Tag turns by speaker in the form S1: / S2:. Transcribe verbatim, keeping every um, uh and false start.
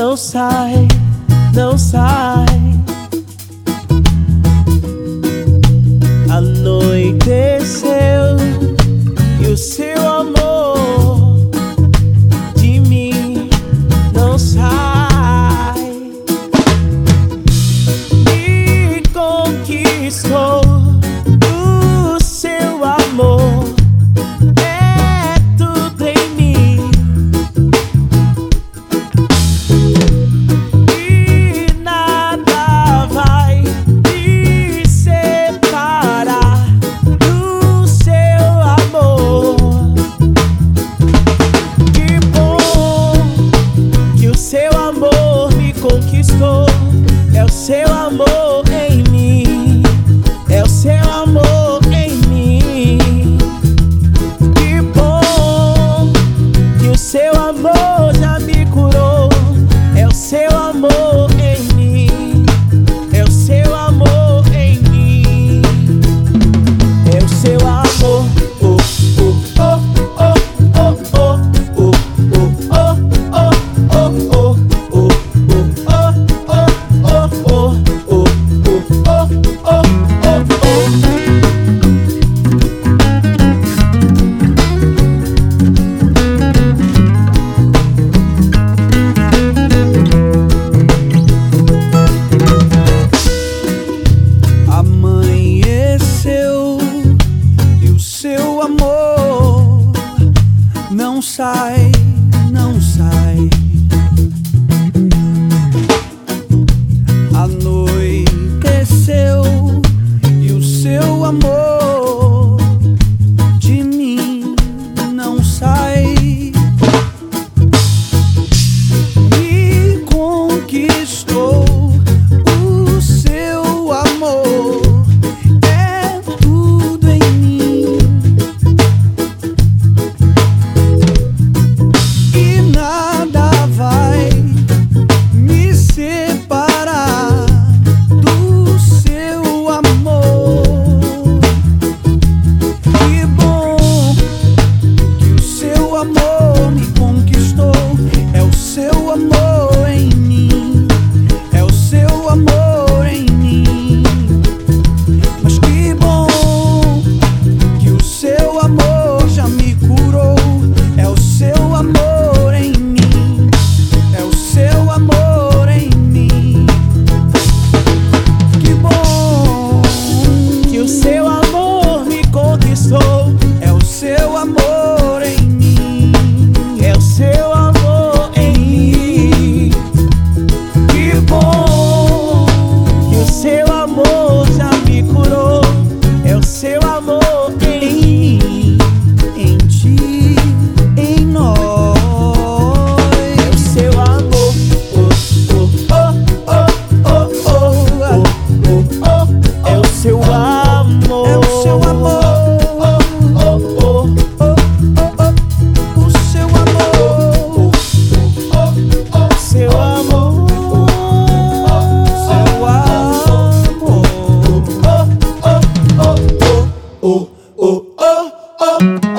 S1: não sai, não sai. Anoiteceu e o seu amor de mim não sai. Me conquistou o seu amor, é tudo em mim. E nada vai me separar do seu amor. Que bom que o seu amor me conquistou. É o seu amor em mim, é o seu amor em mim. Que bom que o seu amor já me curou. É o seu amor em mim, é o seu amor em mim. É o seu amor. Oh, oh, oh, oh, oh, oh, oh, oh, oh, oh, oh, amanheceu e o seu amor não sai, não sai. Anoiteceu e o seu amor de mim não sai. Me conquistou o seu amor, é tudo em mim. E nada vai me separar do seu amor. Que bom que o seu amor me conquistou. É o seu amor em mim, é o seu amor em mim. Mas que bom que o seu amor já me curou. É o seu amor em mim, é o seu amor em mim. Que bom que o seu amor me conquistou. É o seu amor em mim, é o seu amor em mim. Que bom que o seu amor já me curou. É o seu amor em mim, em ti, em nós. É o seu amor. Oh, oh, oh, oh, oh, oh, oh, oh. É o seu amor. É o seu amor. Oh, oh, oh, oh, oh. O seu amor. Oh, oh, seu amor. Seu amor. Oh, oh, oh, oh, oh, oh, oh, oh.